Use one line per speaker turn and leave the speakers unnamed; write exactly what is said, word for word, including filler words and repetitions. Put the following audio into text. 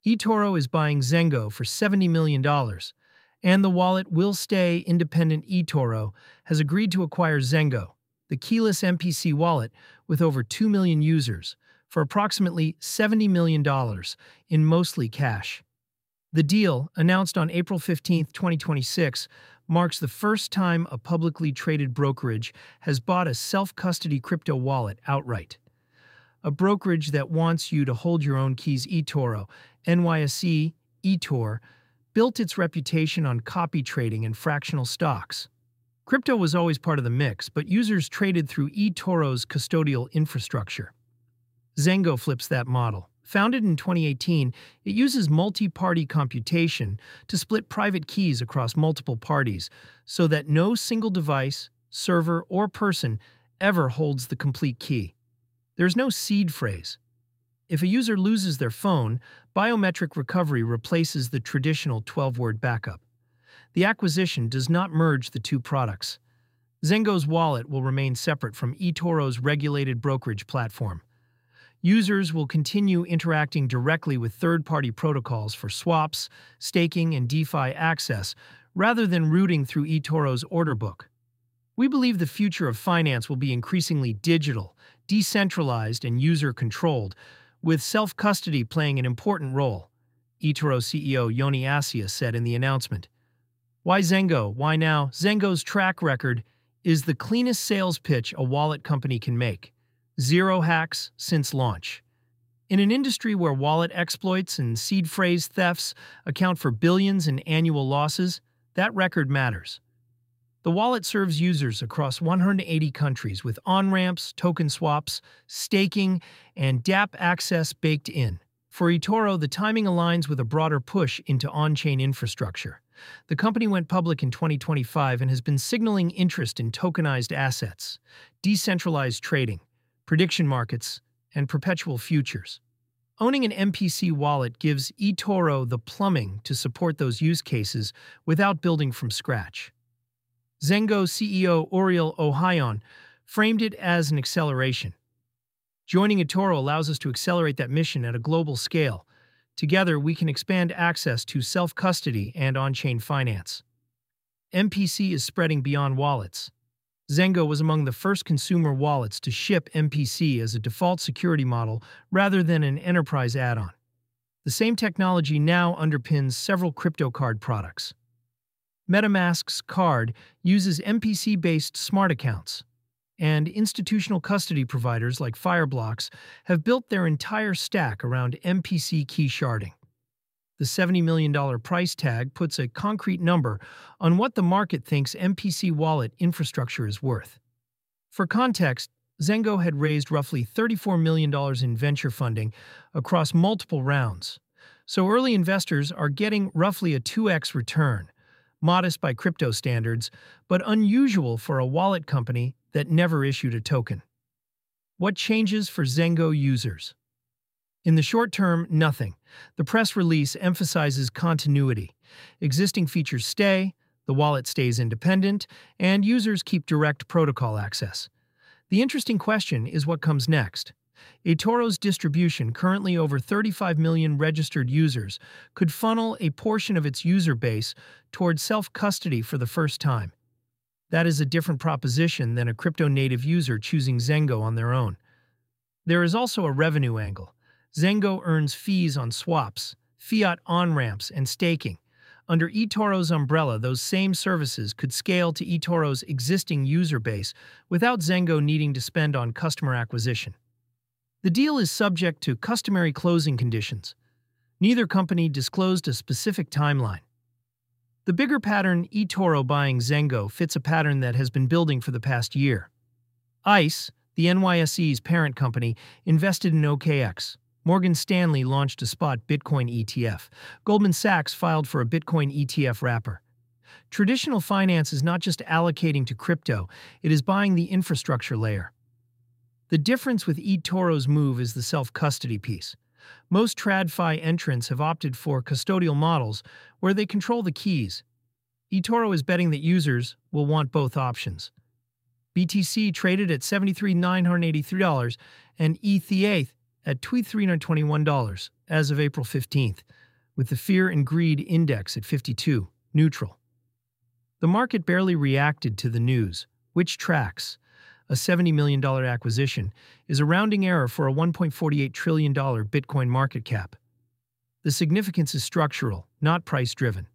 eToro is buying Zengo for seventy million dollars, and the wallet will stay independent. eToro has agreed to acquire Zengo, the keyless M P C wallet with over two million users, for approximately seventy million dollars in mostly cash. The deal, announced on April fifteenth, twenty twenty-six, marks the first time a publicly traded brokerage has bought a self-custody crypto wallet outright. A brokerage that wants you to hold your own keys. eToro, N Y S E, eTor, built its reputation on copy trading and fractional stocks. Crypto was always part of the mix, but users traded through eToro's custodial infrastructure. Zengo flips that model. Founded in twenty eighteen, it uses multi-party computation to split private keys across multiple parties so that no single device, server, or person ever holds the complete key. There's no seed phrase. If a user loses their phone, biometric recovery replaces the traditional twelve-word backup. The acquisition does not merge the two products. Zengo's wallet will remain separate from eToro's regulated brokerage platform. Users will continue interacting directly with third-party protocols for swaps, staking, and DeFi access, rather than routing through eToro's order book. We believe the future of finance will be increasingly digital, decentralized, and user-controlled, with self-custody playing an important role, eToro C E O Yoni Assia said in the announcement. Why Zengo? Why now? Zengo's track record is the cleanest sales pitch a wallet company can make. Zero hacks since launch. In an industry where wallet exploits and seed phrase thefts account for billions in annual losses, that record matters. The wallet serves users across one hundred eighty countries with on-ramps, token swaps, staking, and dApp access baked in. For eToro, the timing aligns with a broader push into on-chain infrastructure. The company went public in twenty twenty-five and has been signaling interest in tokenized assets, decentralized trading, prediction markets, and perpetual futures. Owning an M P C wallet gives eToro the plumbing to support those use cases without building from scratch. Zengo C E O Oriol Ohayon framed it as an acceleration. Joining eToro allows us to accelerate that mission at a global scale. Together, we can expand access to self-custody and on-chain finance. M P C is spreading beyond wallets. Zengo was among the first consumer wallets to ship M P C as a default security model rather than an enterprise add-on. The same technology now underpins several crypto card products. MetaMask's card uses M P C-based smart accounts, and institutional custody providers like Fireblocks have built their entire stack around M P C key sharding. The seventy million dollars price tag puts a concrete number on what the market thinks M P C wallet infrastructure is worth. For context, Zengo had raised roughly thirty-four million dollars in venture funding across multiple rounds, so early investors are getting roughly a two X return, modest by crypto standards, but unusual for a wallet company that never issued a token. What changes for Zengo users? In the short term, nothing. The press release emphasizes continuity. Existing features stay, the wallet stays independent, and users keep direct protocol access. The interesting question is what comes next. eToro's distribution, currently over thirty-five million registered users, could funnel a portion of its user base towards self-custody for the first time. That is a different proposition than a crypto-native user choosing Zengo on their own. There is also a revenue angle. Zengo earns fees on swaps, fiat on-ramps, and staking. Under eToro's umbrella, those same services could scale to eToro's existing user base without Zengo needing to spend on customer acquisition. The deal is subject to customary closing conditions. Neither company disclosed a specific timeline. The bigger pattern, eToro buying Zengo, fits a pattern that has been building for the past year. ICE, the N Y S E's parent company, invested in O K X. Morgan Stanley launched a spot Bitcoin E T F. Goldman Sachs filed for a Bitcoin E T F wrapper. Traditional finance is not just allocating to crypto, it is buying the infrastructure layer. The difference with eToro's move is the self-custody piece. Most TradFi entrants have opted for custodial models where they control the keys. eToro is betting that users will want both options. B T C traded at seventy-three thousand nine hundred eighty-three dollars and E T H at two thousand three hundred twenty-one dollars as of April fifteenth, with the Fear and Greed Index at fifty-two, neutral. The market barely reacted to the news, which tracks. A seventy million dollars acquisition is a rounding error for a one point four eight trillion dollars Bitcoin market cap. The significance is structural, not price-driven.